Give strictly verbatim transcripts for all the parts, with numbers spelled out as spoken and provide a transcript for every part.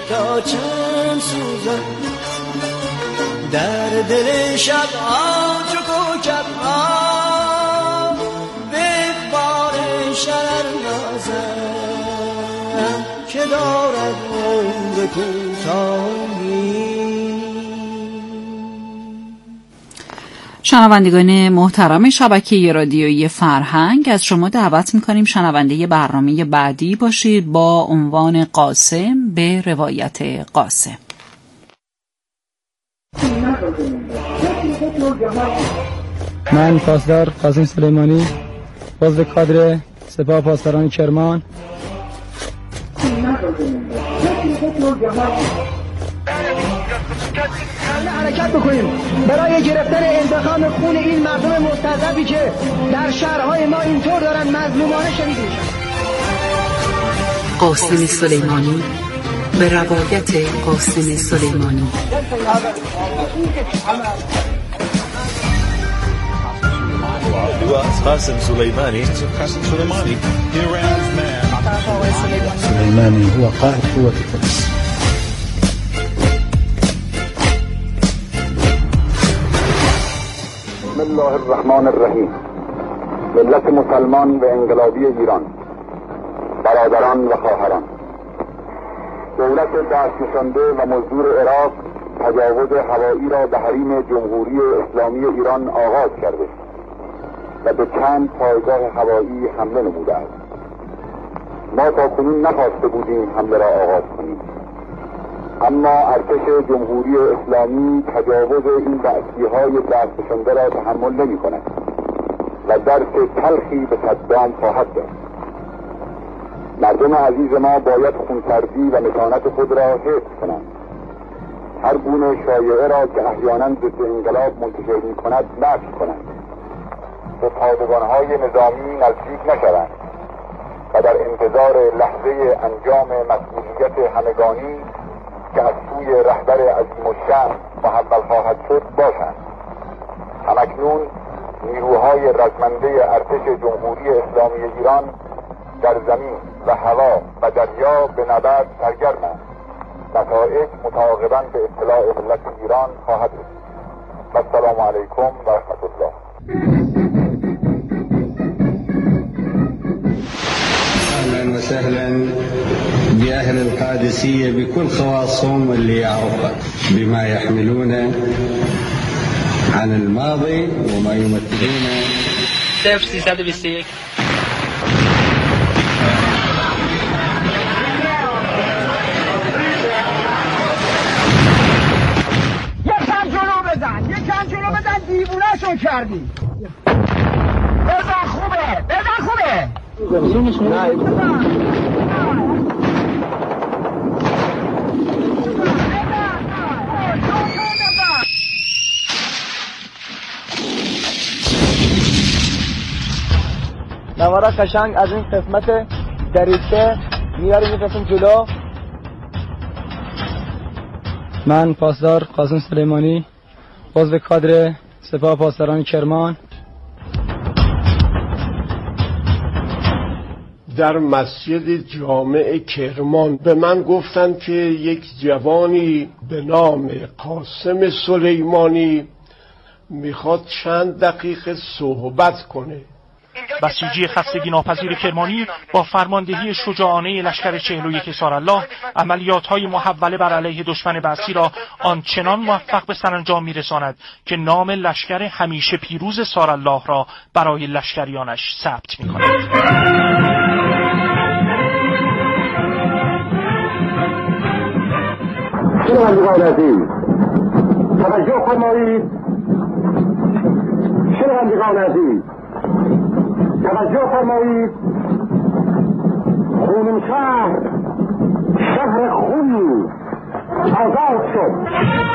تا چند سوزن در دل شب ها چو کوکب ها به بار شرر نازم که دارد عمر کوتاهی. شنوندگان محترم شبکه رادیویی فرهنگ، از شما دعوت می‌کنیم شنونده برنامه بعدی باشید با عنوان قاسم به روایت قاسم. من پاسدار قاسم سلیمانی، عضو کادر سپاه پاسداران کرمان. حرکت بکنیم برای گرفتن انتقام خون این مردم مستضعفی که در شهرهای ما اینطور دارن مظلومانه شهید میشن. قاسم سلیمانی به روایت قاسم سلیمانی. قاسم سلیمانی قاسم سلیمانی سلیمانی هو قائد قوة القدس. بسم الله الرحمن الرحیم. ملت مسلمان و انقلابی ایران، برادران و خواهران، دولت دست نشانده و مزدور عراق تجاوز هوایی را به حریم جمهوری اسلامی ایران آغاز کرده و به چند پایگاه هوایی حمله نموده است. ما تاکنون نخواسته بودیم حمله را آغاز کنیم، اما ارتش جمهوری اسلامی تجاوز این دستگیرهای دست نشانده را تحمل نمی کند و درس تلخی به صدام خواهد داد. مردم عزیز ما باید خونسردی و متانت خود را حفظ کنند. هر گونه شایعه را که احیانا ضد انقلاب منتشر می کند نفی کنند. به پادگانهای نظامی نزدیک نشوند و در انتظار لحظه انجام مسئولیت همگانی که از سوی رهبر عظیم الشأن محول خواهد شد باشند. همکنون نیروهای رزمنده ارتش جمهوری اسلامی ایران در زمین و هوا و دریا به نبرد سرگرمند. نتایج متعاقباً به اطلاع ملت ایران خواهد رسید. و السلام علیکم و رحمت الله. أهلا وسهلا بأهل القادسية بكل خواصهم اللي يعرفها بما يحملون عن الماضي وما يمثلون. صفر سیصد و بیست و یک. یکم جلو بزن، یکم جلو بزن، دیوونه شو کردی. بزن خوبه، بزن خوبه. نوارا قشنگ از این قسمت دریچه میاریم میفرستیم جلو. من پاسدار قاسم سلیمانی، عضو کادر سپاه پاسداران کرمان. در مسجد جامع کرمان به من گفتن که یک جوانی به نام قاسم سلیمانی میخواد چند دقیقه صحبت کنه. بسیجی خستگی ناپذیر کرمانی با فرماندهی شجاعانه لشکر چهل و یک سارالله عملیات‌های محوله بر علیه دشمن بعثی را آنچنان موفق به سرانجام می‌رساند که نام لشکر همیشه پیروز سارالله را برای لشکریانش ثبت می‌کند. شنوندگان عزیز توجه فرمایید. شنوندگان عزیز توجه فرمایید. خونین شهر، شهر خونی آزاد شد.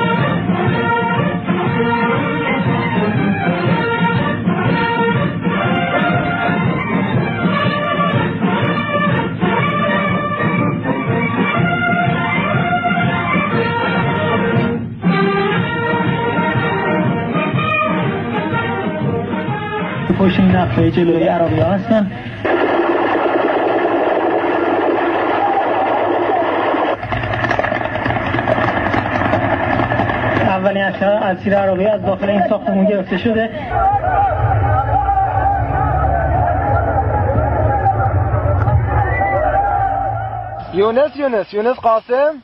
پشت این نقشه جلوی عراقی ها هستن. اولین اسیر عراقی از داخل این ساختمان گرفته شده. یونس یونس یونس قاسم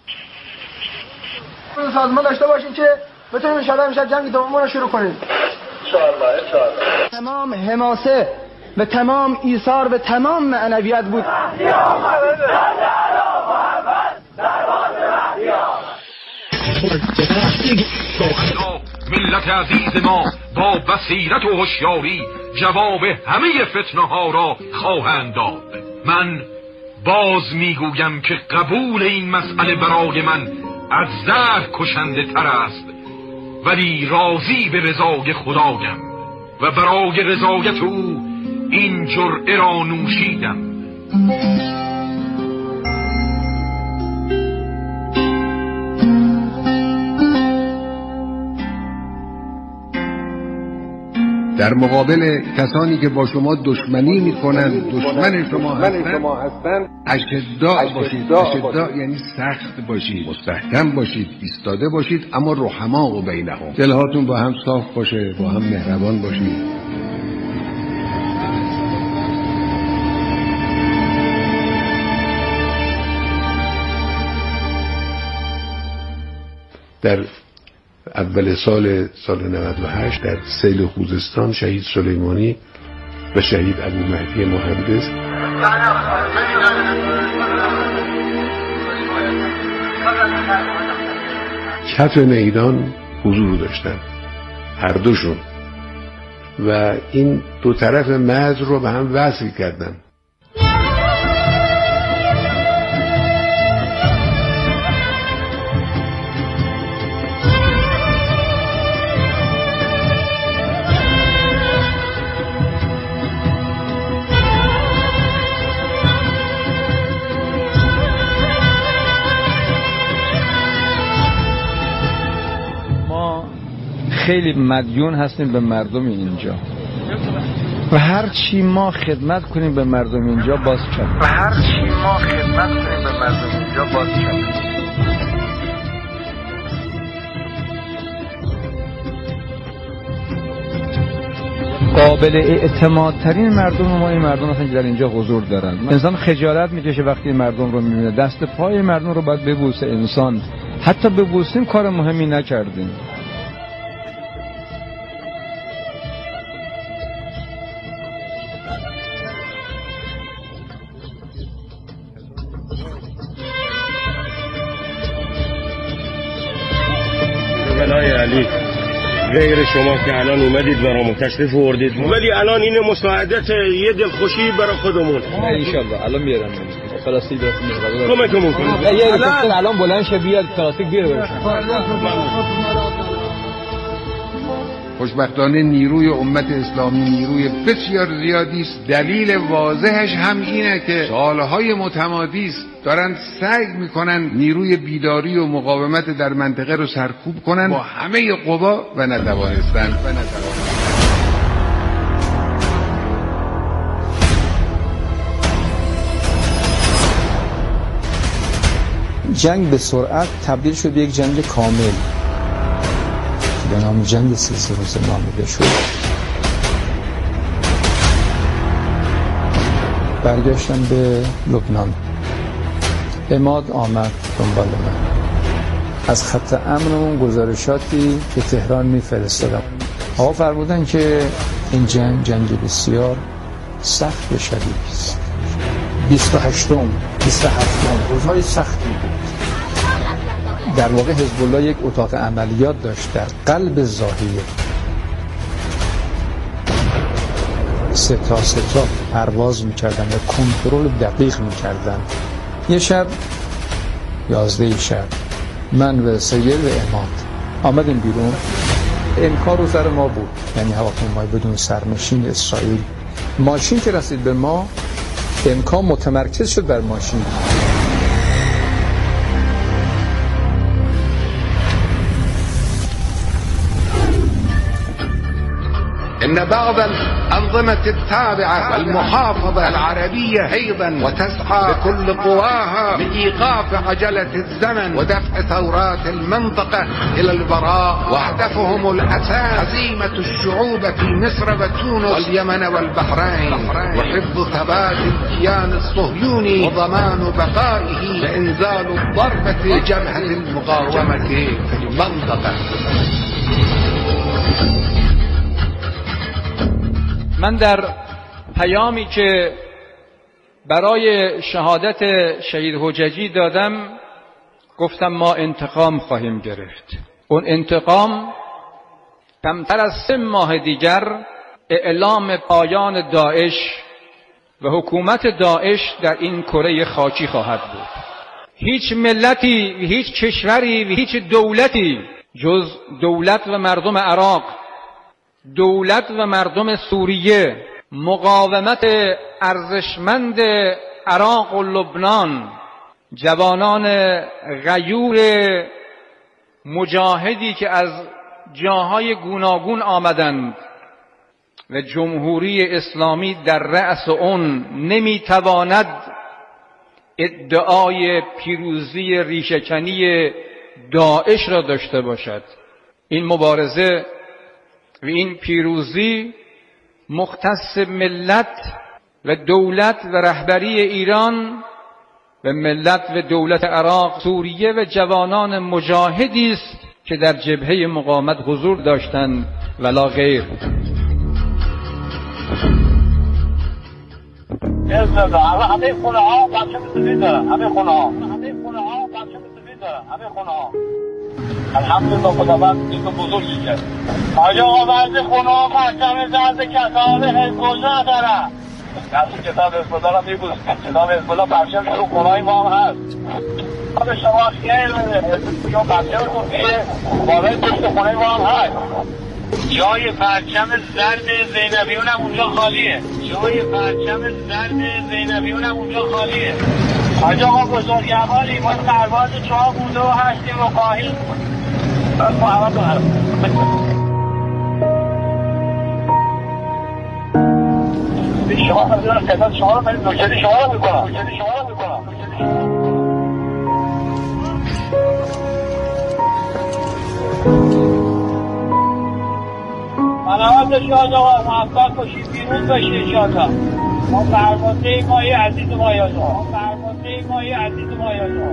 سازمان داشته باشیم که بتونیم ان شاءالله امشب جنگ دوممون رو شروع کنیم. ان شاءالله ان شاءالله. تمام حماسه و تمام ایثار و تمام معنویت بود. ملت عزیز ما با بصیرت و هوشیاری جواب همه فتنه ها را خواهند داد. من باز میگویم که قبول این مسئله برای من از زهر کشنده تر است، ولی راضی به رضای خدایم و برای رضایت او این جرعه را نوشیدم. در مقابل کسانی که با شما دشمنی میکنند، دشمن شما هستند، اشداء باشید. اشداء یعنی سخت باشید، مستحکم باشید، ایستاده باشید، اما رحما بینهم، دلهاتون با هم صاف باشه، با هم مهربان باشید. در اول سال سال نود و هشت در سیل خوزستان شهید سلیمانی و شهید ابو مهدی مهندس کف میدان حضور داشتن، هر دوشون، و این دو طرف مرز رو به هم وصل کردن. خیلی مدیون هستیم به مردم اینجا و هر چی ما خدمت کنیم به مردم اینجا باز کم و هر چی ما خدمت کنیم به مردم اینجا باز کم. قابل اعتماد ترین مردم ما این مردم هستن که در اینجا حضور دارن. انسان خجالت میکشه وقتی مردم رو میبینه، دست پای مردم رو باید ببوسه. انسان حتی ببوسیم کار مهمی نکردیم. ولای علی، غیر شما که الان اومدید برامون تشریف آوردید، ولی الان این مساعدت یه دلخوشی برای خودمون. ان شاء الله الان میارم پلاستیک درست میاد. کمکمون کنید. یه هلیکوپتر الان بلند شه بیاد پلاستیک بیاره برش. خوشبختانه نیروی امت اسلامی نیروی بسیار زیادی است. دلیل واضحش هم اینه که سالهای متمادی است دارن سعی میکنن نیروی بیداری و مقاومت در منطقه رو سرکوب کنن با همه قوا و نتوانستن و نتوانستن. جنگ به سرعت تبدیل شد به یک جنگ کامل به نام جنگ سی روز نامیده شد. برگشتم به لبنان. عماد آمد دنبال من. از خط امنمون گزارشاتی که تهران میفرستادم. آقا فرمودن که این جنگ جنگ بسیار سخت و شدید است. بیست و هشتم بیست و هفتم روزهای سختی بود. در واقع حزب الله یک اتاق عملیات داشت در قلب ظاهریه. سه تا سه تا پرواز میکردن و کنترل دقیق میکردن. یه شب یازده شب من و سید و عماد آمدیم بیرون. امکان رو سر ما بود، یعنی هواپیمای بدون سرنشین اسرائیل. ماشین که رسید به ما امکان متمرکز شد بر ماشین. إن بعض الأنظمة التابعة والمحافظة العربية أيضا وتسعى بكل قواها لإيقاف عجلة الزمن ودفع ثورات المنطقة إلى البراء، وهدفهم الأساس هزيمة الشعوب في مصر وتونس واليمن والبحرين وحفظ ثبات الكيان الصهيوني وضمان بقائه وإنزال الضربة لجبهة المقاومة في المنطقة. من در پیامی که برای شهادت شهید حججی دادم گفتم ما انتقام خواهیم گرفت. اون انتقام کمتر از سه ماه دیگر اعلام پایان داعش و حکومت داعش در این کره خاکی خواهد بود. هیچ ملتی و هیچ کشوری و هیچ دولتی جز دولت و مردم عراق، دولت و مردم سوریه، مقاومت ارزشمند عراق و لبنان، جوانان غیور مجاهدی که از جاهای گوناگون آمدند و جمهوری اسلامی در رأس اون نمیتواند ادعای پیروزی ریشه‌کنی داعش را داشته باشد. این مبارزه و این پیروزی مختص ملت و دولت و رهبری ایران و ملت و دولت عراق، سوریه و جوانان مجاهدی است که در جبهه مقاومت حضور داشتند ولا غیر. همه خونه ها بچه سفید دارن، همه خونه ها همه خونه ها بچه سفید دارن، همه خونه ها الحمدلله خداوند این بزرگی کرد. آجا آقا بعضی خونه ها پرچم زرد کتاب حزب الله دارن. کسی کتاب حزب الله را میبوز، کتاب حزب الله پرچم تو خونه های ما هم هست. به شما خیلی بده یا پرچم تو بیه بالای پشت خونه ما هم هست. جای پرچم زرد زینبیون هم اونجا خالیه. جای پرچم زرد زینبیون هم اونجا خالیه. حاج آقا بزرگواری ما سرباز چهار بوده و هشتیم و خواهیم محمد دارم. شما هم خدمت شما رو من نوشتری شما رو میکنم نوشتری شما رو میکنم منوات شاد آقا موفق باشید، پیروز باشید انشاءالله. ما فرمانده مایی عزیز مایان ما فرمانده مایی عزیز مایان ما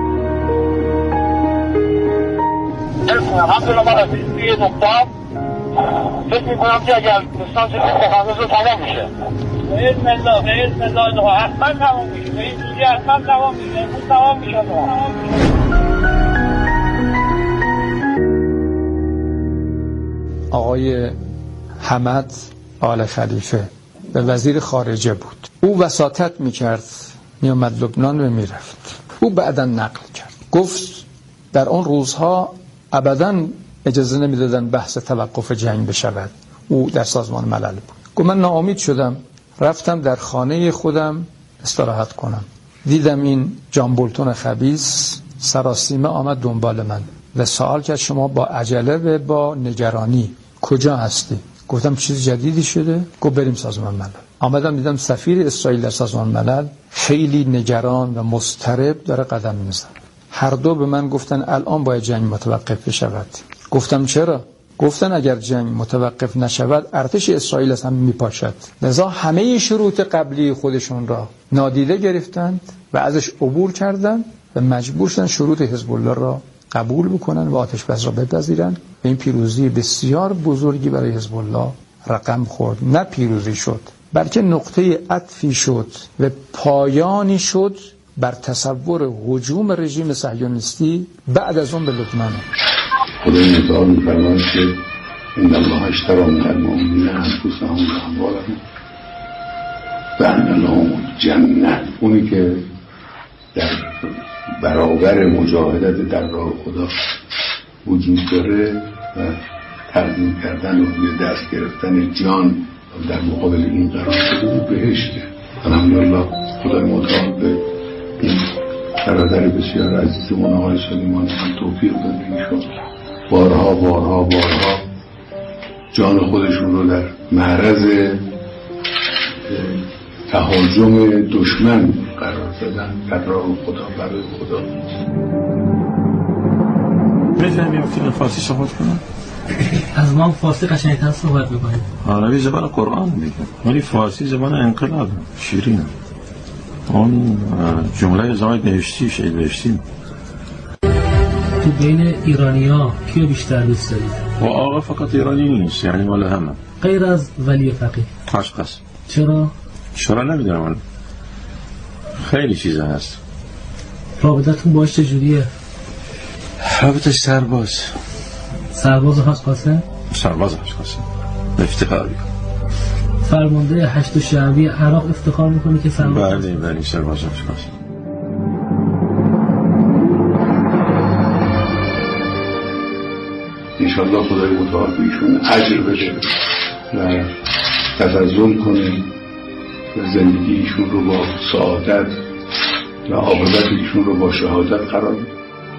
الحمدلله ما رسیدیم توی نقطه. فکر میکنم که اگر لیسانس تخصص رو تمام میشه به اذن الله به اذن الله حتما تمام میشه، به این زودی حتما تمام میشه، امروز تمام میشه. آقای حمد آل خلیفه به وزیر خارجه بود. او وساطت میکرد، میامد لبنان و میرفت. او بعدا نقل کرد، گفت در اون روزها ابدا اجازه نمیدادن بحث توقف جنگ بشود. او در سازمان ملل بود. گفت من ناامید شدم، رفتم در خانه خودم استراحت کنم، دیدم این جان بولتون خبیث سراسیمه آمد دنبال من و سوال کرد شما با عجله و با نگرانی کجا هستی؟ گفتم چیز جدیدی شده؟ گفت بریم سازمان ملل. آمدم دیدم سفیر اسرائیل در سازمان ملل خیلی نگران و مضطرب داره قدم میزنه. هر دو به من گفتن الان باید جنگ متوقف بشود. گفتم چرا؟ گفتن اگر جنگ متوقف نشود ارتش اسرائیل از هم میپاشد. لذا همه شروط قبلی خودشون را نادیده گرفتند و ازش عبور کردند و مجبور شدن شروط حزب الله را قبول بکنن و آتش بس را بپذیرن. و این پیروزی بسیار بزرگی برای حزب الله رقم خورد. نه پیروزی شد بلکه نقطه عطفی شد و پایانی شد بر تصور هجوم رژیم صهیونیستی بعد از اون به لبنان. خدای متعال می‌فرماید که ان الله اشتری من المؤمنین انفسهم و اموالهم بأن لهم الجنة. اونی که در برابر مجاهدت در راه خدا وجود داره و تقدیم کردن و روی دست گرفتن جان در مقابل این قرار شده بهشته. الحمدلله خدای متعال به این برادر بسیار عزیزمون آقای سلیمانی هم توفیق داده ایشون بارها بارها بارها جان خودشون رو در معرض تهاجم دشمن قرار دادن در راه خدا، برای خدا. می‌فهمیم فیلم فارسی صحبت کنم؟ از ما فارسی قشنگ‌تر صحبت می‌کنیم. عربی زبان قرآن میگه، ولی فارسی زبان انقلاب، شیرین. اون جمله زاید نوشتی شید نوشتیم. تو بین ایرانی‌ها کیو بیشتر دوست دارید؟ و آقا فقط ایرانی نیست، یعنی مال همه. غیر از ولی فقیه. قشقاس. چرا؟ چرا نمیدونم من. خیلی چیزا هست. رابطتون باش چجوریه؟ رابطه سرباز. سرباز حاج قاسم؟ سرباز حاج قاسم. افتخار میکنم. فرمانده هشت شعبی عراق افتخار میکنه که سرباز. بله بله سرباز حاج قاسم. انشالله خدای متعال ایشون اجر بده و تفضل کنه و زندگی ایشون رو با سعادت و عاقبت ایشون رو با شهادت قرار بده.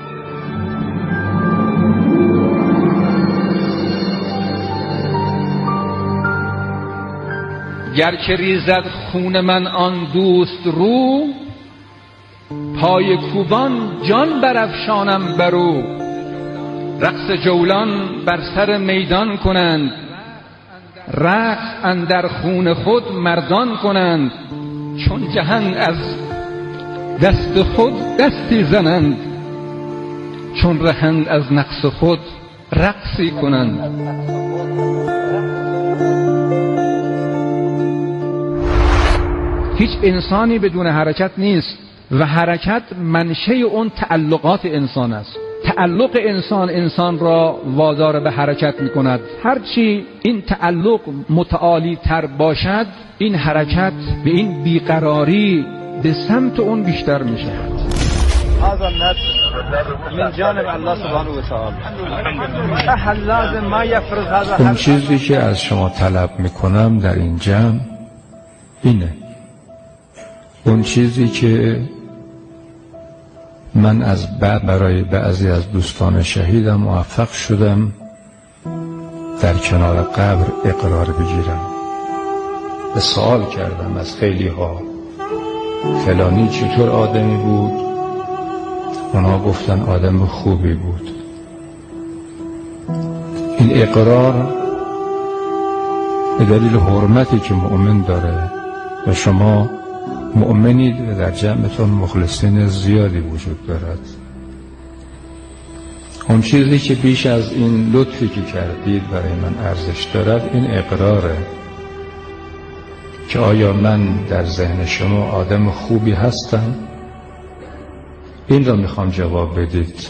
گر که ریزد خون من آن دوست رو، پای کوبان جان برافشانم برو. رقص جولان بر سر میدان کنند، رقص اندر خون خود مردان کنند. چون جهان از دست خود دستی زنند، چون رهند از نقص خود رقصی کنند. هیچ انسانی بدون حرکت نیست و حرکت منشأ اون تعلقات انسان است. تعلق انسان انسان را وادار به حرکت می کند. هرچی این تعلق متعالی تر باشد، این حرکت به این بیقراری به سمت اون بیشتر می شود. هذا النصر من جانب الله سبحانه و تعالی. لازم ما یفرض هذا. اون چیزی که از شما طلب می کنم در این جمع اینه. اون چیزی که من از بعد برای بعضی از دوستان شهیدم موفق شدم در کنار قبر اقرار بگیرم. به سوال کردم از خیلی ها فلانی چطور آدمی بود؟ اونا گفتن آدم خوبی بود. این اقرار به دلیل حرمتی که مؤمن داره و شما مؤمنید و در جمعتون مخلصین زیادی وجود دارد. اون چیزی که بیش از این لطفی که کردید برای من ارزش دارد این اقراره که آیا من در ذهن شما آدم خوبی هستم؟ این را میخوام جواب بدید.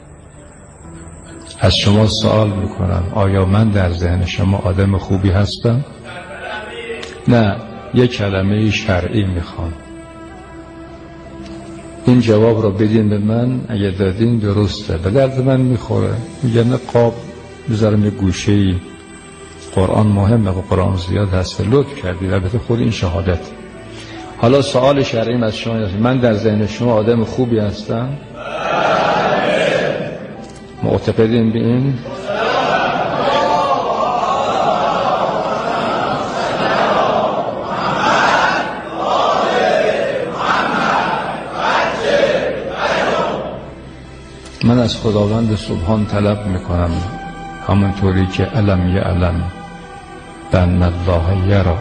از شما سوال میکنم آیا من در ذهن شما آدم خوبی هستم؟ نه، یک کلمه شرعی میخوام. این جواب را بدین به من، اگه دادین درسته به درد من میخوره. میگن قاب بذارم یه گوشه‌ای، قرآن مهمه و قرآن زیاد هست، لطف کردید. البته خود این شهادت. حالا سوال شرعی از شما هست، من در ذهن شما آدم خوبی هستم؟ معتقدین به این؟ من از خداوند سبحان طلب میکنم همونطوری که علم یعلم بأن الله یرا،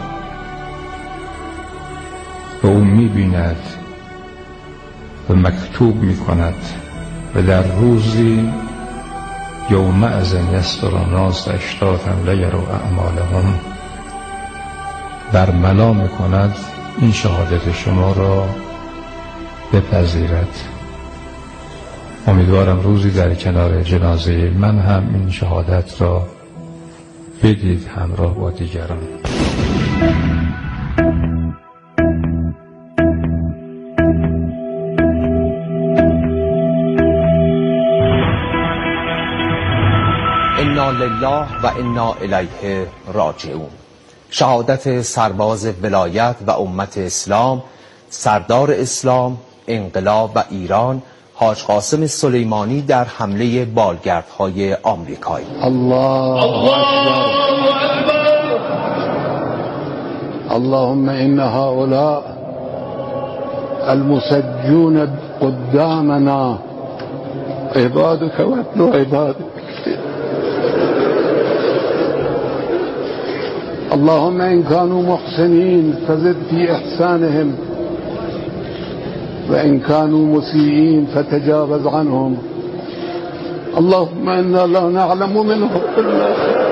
و او میبیند و مکتوب میکند و در روزی یوم ازن یستر الناس اشتاتا لیروا اعمالهم برملا میکند این شهادت شما را بپذیرد. امیدوارم روزی در کنار جنازه من هم این شهادت را بدید همراه با دیگران. انا لله و انا الیه راجعون. شهادت سرباز ولایت و امت اسلام، سردار اسلام، انقلاب و ایران، حاج قاسم سلیمانی در حمله بالگردهای آمریکایی. الله اکبر. اللهم إن هؤلاء المسجون قدامنا عبادك وابن عبادك، اللهم إن كانوا محسنين فزد في إحسانهم، وإن كانوا مسيئين فتجاوز عنهم. اللهم إنا لا نعلم منهم إلا خير.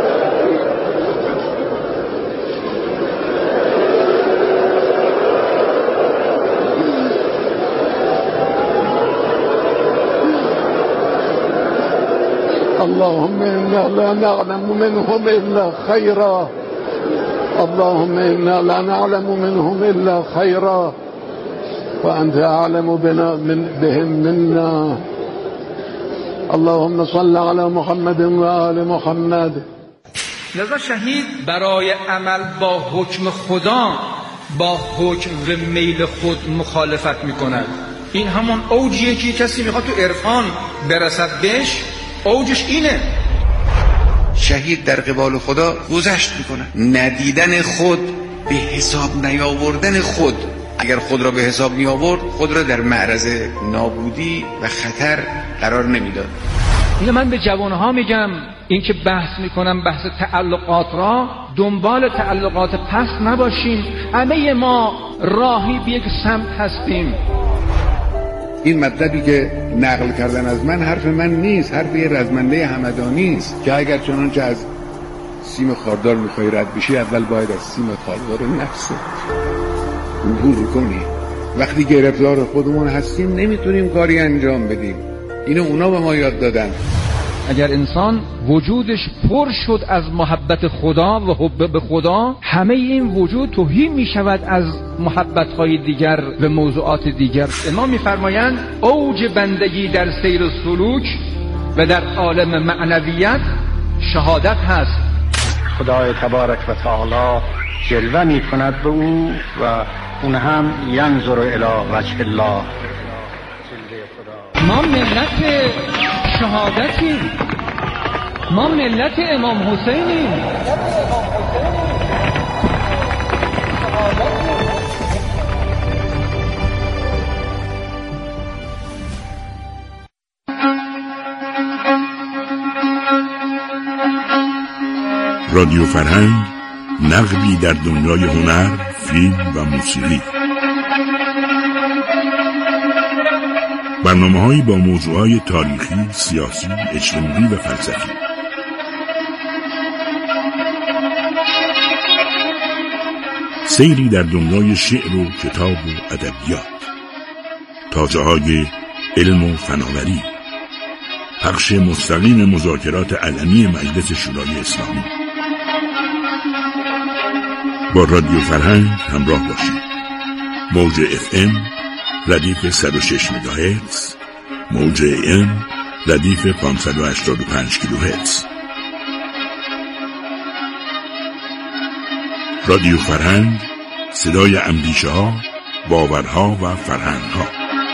اللهم إنا لا نعلم منهم إلا خيرا، اللهم إنا لا نعلم منهم إلا خيرا، وأنت أعلم بنا من بهم منا. اللهم صل على محمد و آل محمد. لذا شهید برای عمل با حکم خدا با حکم و میل خود مخالفت میکند. این همون اوجیه که کسی میخواد تو عرفان برسد بهش، اوجش اینه. شهید در قبال خدا گذشت میکنه. ندیدن خود به حساب نیاوردن خود، اگر خود را به حساب می آورد خود را در معرض نابودی و خطر قرار نمیداد. اینو من به جوانها میگم، این که بحث میکنم بحث تعلقات را، دنبال تعلقات پس نباشیم. همه ما راهی به یک سمت هستیم. این مطلبی که نقل کردن از من حرف من نیست، حرف یه رزمنده همدانی است که اگر چنانچه از سیم خاردار میخوای رد بشی، اول باید از سیم خاردار نفست عبور کنی. وقتی گرفتار خودمون هستیم نمیتونیم کاری انجام بدیم. اینو اونا به ما یاد دادن. اگر انسان وجودش پر شد از محبت خدا و حب به خدا، همه این وجود تهی می شود از محبت‌های دیگر و موضوعات دیگر. امام می‌فرمایند اوج بندگی در سیر و سلوک و در عالم معنویت شهادت هست. خدای تبارک و تعالی جلوه می کند به او و اون هم ینظر الی وجه الله. ما ملت شهادتیم، ما ملت امام حسینیم. رادیو فرهنگ، نقدی در دنیای هنر، فیلم و موسیقی. برنامه‌هایی با موضوعات تاریخی، سیاسی، اجتماعی و فلسفی. سیری در دنیای شعر و کتاب و ادبیات. تازه‌های علم و فناوری. پخش مستقیم مذاکرات علنی مجلس شورای اسلامی. با رادیو فرهنگ همراه باشید. موج اف ام ردیف صد و شش مگاهرتز، موج ام ردیف پانصد و هشتاد و پنج کیلوهرتز. رادیو فرهنگ، صدای اندیشه ها، باورها و فرهنگ ها.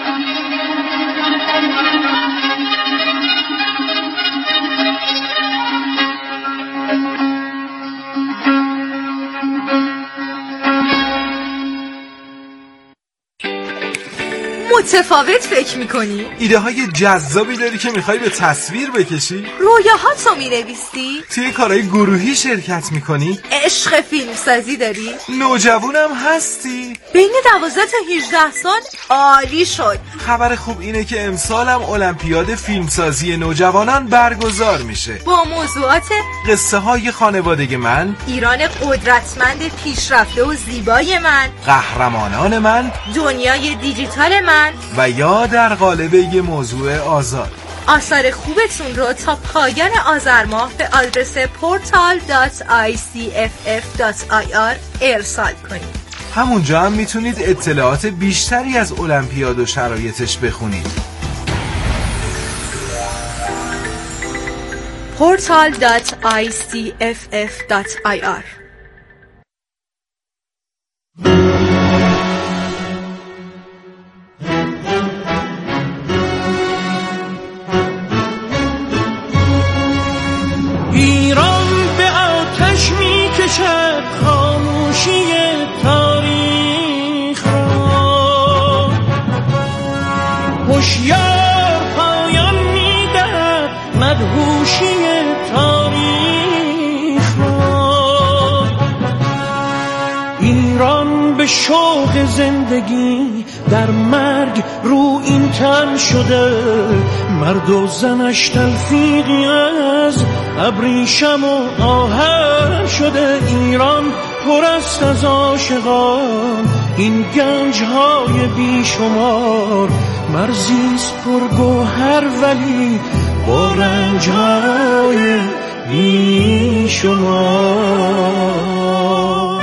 متفاوت فکر میکنی؟ ایده های جذابی داری که میخوای به تصویر بکشی؟ رویاهاتو مینویسی؟ توی کارهای گروهی شرکت میکنی؟ عشق فیلمسازی داری؟ نوجوانم هستی؟ بین دوازده تا هجده سال عالی شد. خبر خوب اینه که امسالم المپیاد فیلمسازی نوجوانان برگزار میشه با موضوعات قصه های خانواده من، ایران قدرتمند پیشرفته و زیبای من، قهرمانان من، دنیای دیجیتال من و یا در قالب یه موضوع آزاد. آثار خوبتون رو تا پایان آذر ماه به آدرس پورتال دات آی سی اف اف دات آی آر ارسال کنید. همونجا هم میتونید اطلاعات بیشتری از المپیاد و شرایطش بخونید. پورتال دات آی سی اف اف دات آی آر. ایران به آتش می کشد خاموشی زندگی در مرگ رو این تن شده، مرد و زنش تلفیقی از ابریشم و آهن شده. ایران پر است از عاشقان، این گنج های بی شمار، مرزیست پر گوهر ولی با رنج های بی شمار.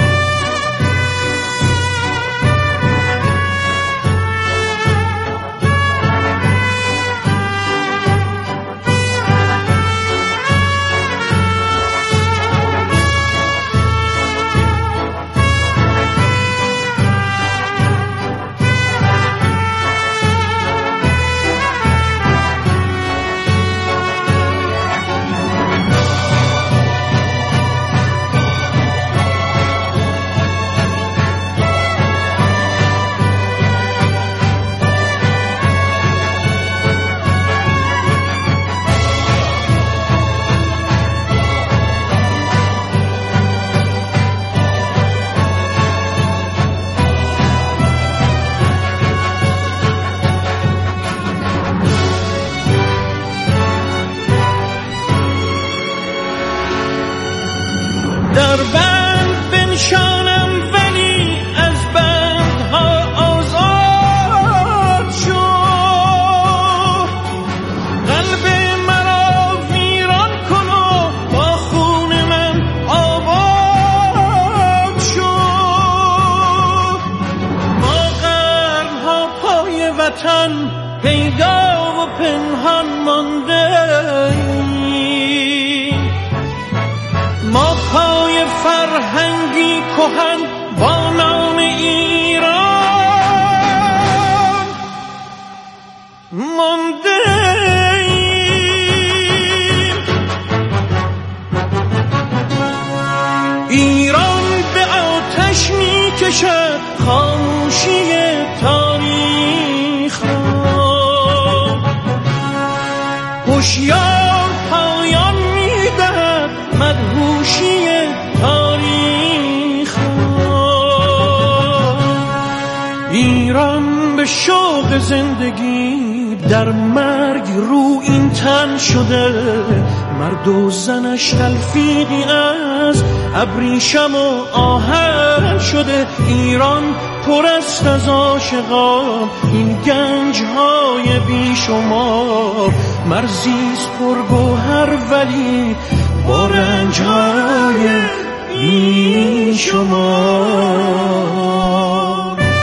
در بند بنشانم ولی از بندها آزاد شد، قلب مرا ویران کن و با خون من آباد شد. ما قرنها پای وطن پیدا و پنهان مانده، ما پای فرهنگی کهن با نام ایران مانده ایم. ایران به آتش می کشد خاموشی تاریخ را، هوشیار پایان می دهد مدهوشی تاریخ. ایران به شوق زندگی در مرگ رو این تن شده، مرد و زنش تلفیقی از ابریشم و آهن شده. ایران پر است از عاشقان، این گنج های بی شمار، مرزیست پر گوهر ولی با رنج های بی شمار.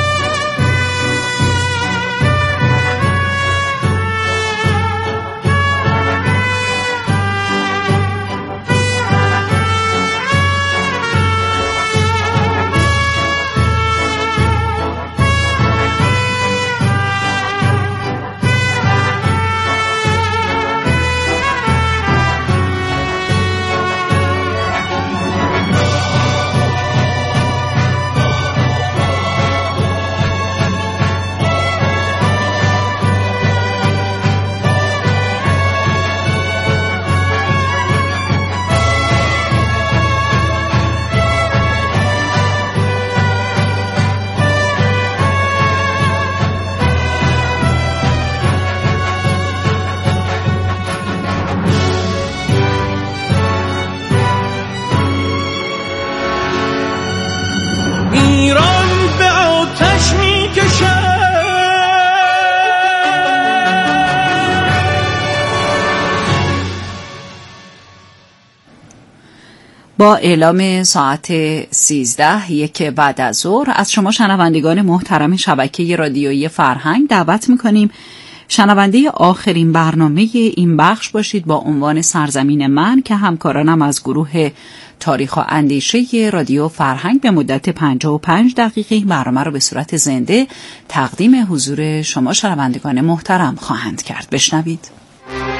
با اعلام ساعت سیزده یک بعد از ظهر از شما شنوندگان محترم شبکه رادیویی فرهنگ دعوت می‌کنیم شنونده آخرین برنامه این بخش باشید با عنوان سرزمین من که همکارانم از گروه تاریخ و اندیشه رادیو فرهنگ به مدت پنجاه و پنج دقیقه برنامه را به صورت زنده تقدیم حضور شما شنوندگان محترم خواهند کرد. بشنوید.